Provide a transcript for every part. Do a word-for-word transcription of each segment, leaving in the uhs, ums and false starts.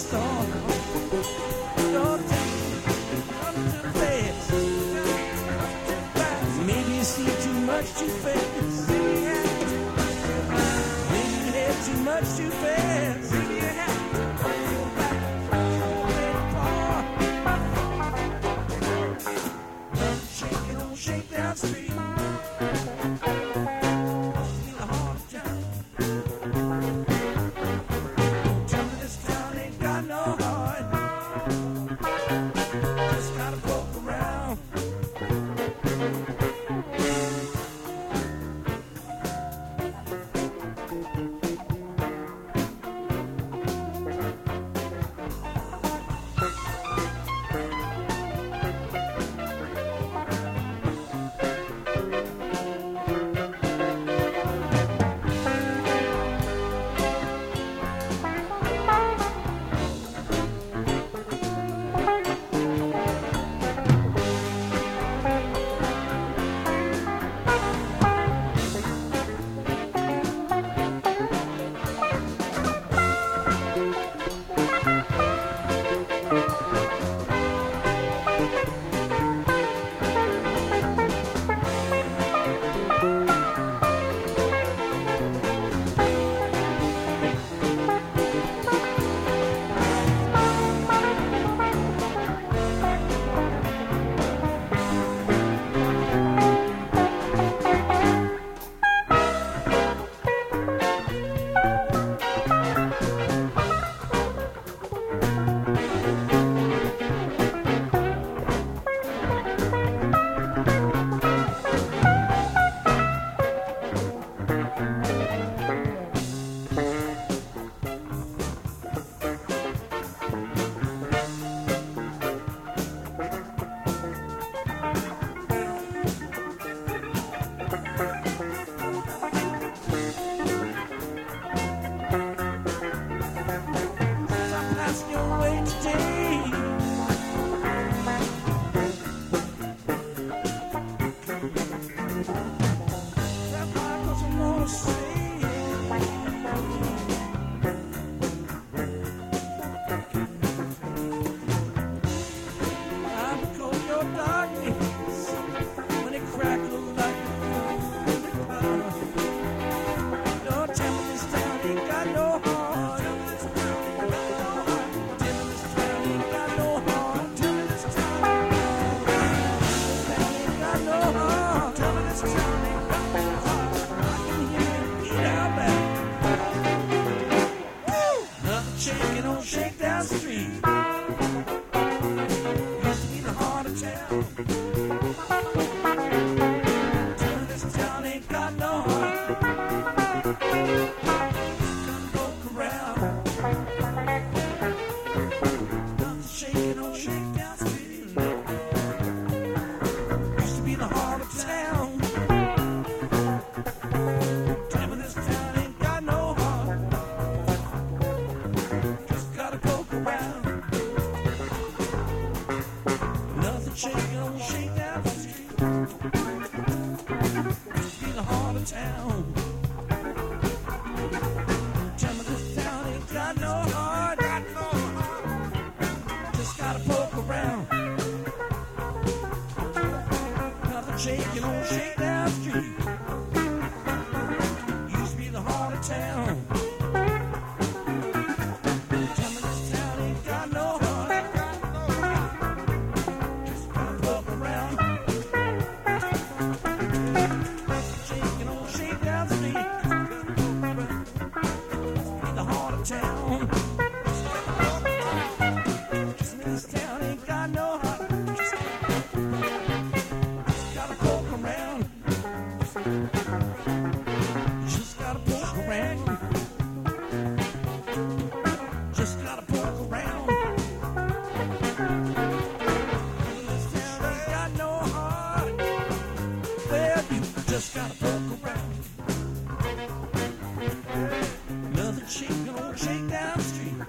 storm. Don't take nothing too fast. Maybe you see too much too fast. Maybe you had too much too fast. Maybe you had to go back. Shake it on Shakedown Street. Shaking on Shakedown Street. Used to be the heart of town. Till this town ain't got no heart. Come poke around. Shaking on Shakedown Street. Used to be the heart of town. Tell me this town ain't got no heart. Shaking on Shakedown Street. Used to be the heart of town. Tell me this town ain't got no heart. Got no heart. Just gotta poke around. Nothing shaking on Shakedown Street. Used to be the heart of town. Tell me this town ain't got no heart. Town. Just this town ain't got no heart. Just gotta poke around. Just gotta poke around. Just gotta poke around. This town ain't got no heart. Well, you just gotta poke around. Nothing shaking on Shakedown Street.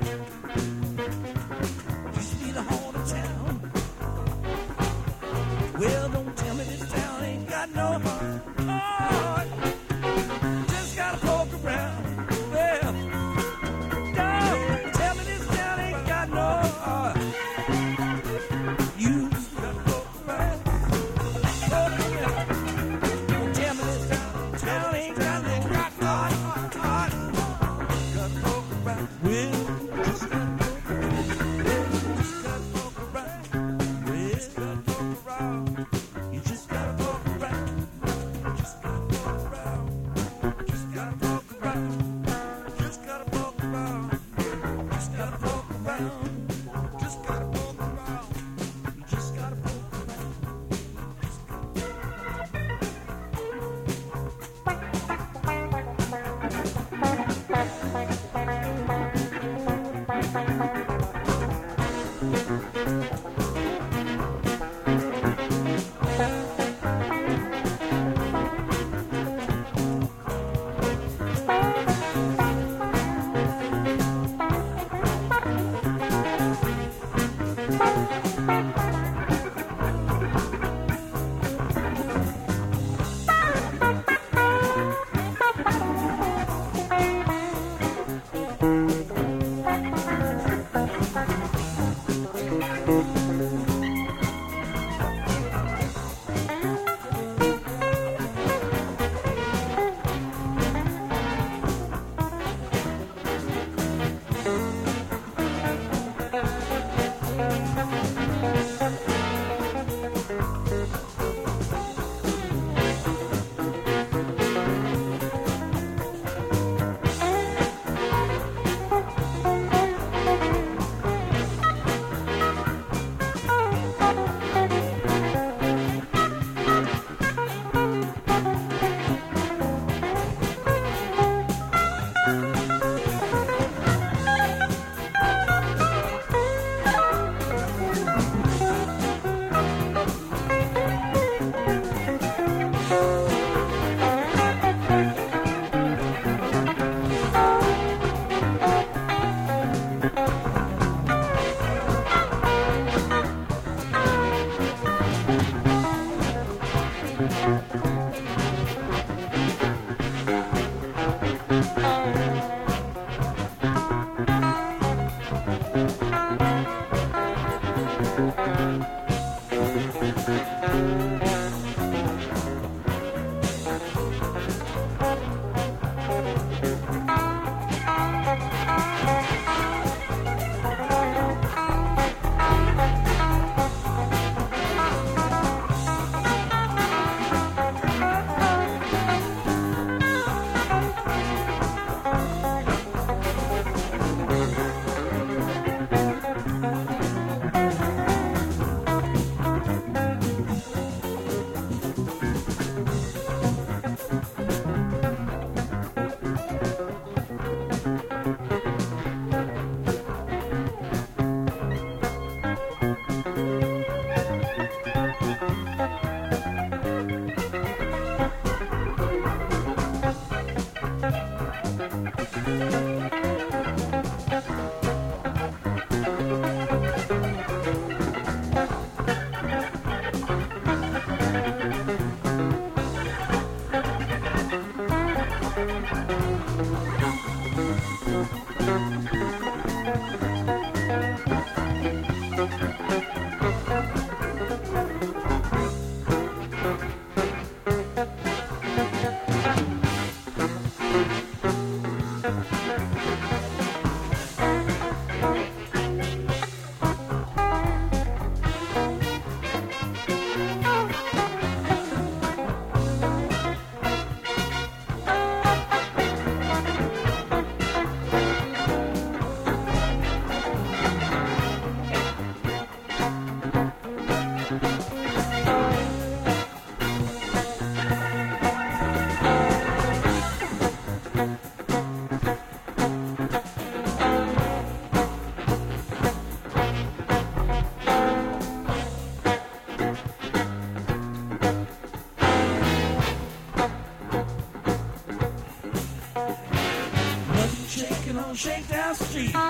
Shakedown Street used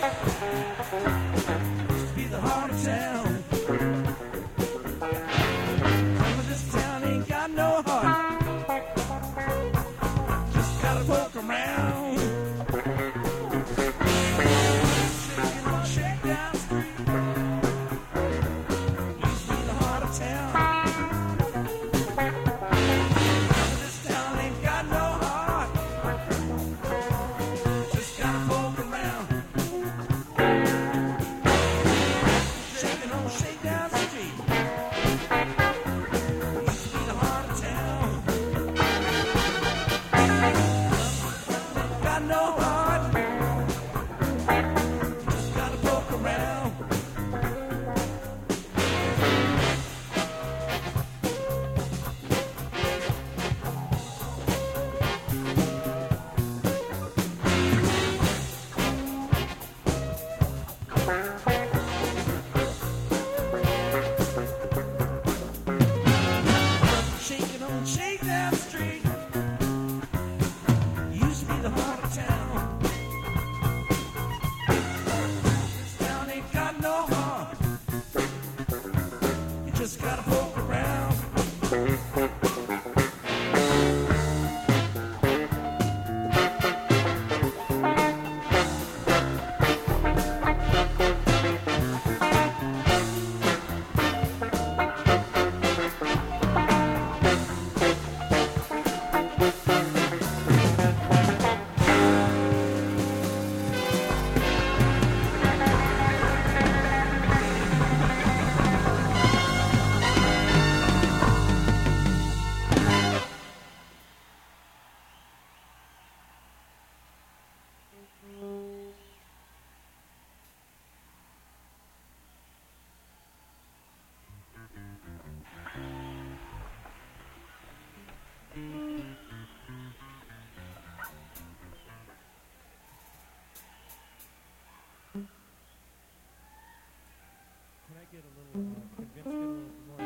to be the heart of town. Some of this town ain't got no heart, just gotta poke around. Shaking on Shakedown Street used to be the heart of town. Some of this town ain't got no heart, just gotta poke around. Just gotta poke around. Shaking on Shakedown Street. Used to be the heart of town. This town ain't got no heart. You just gotta poke around. Can I get a little uh, convinced, get a little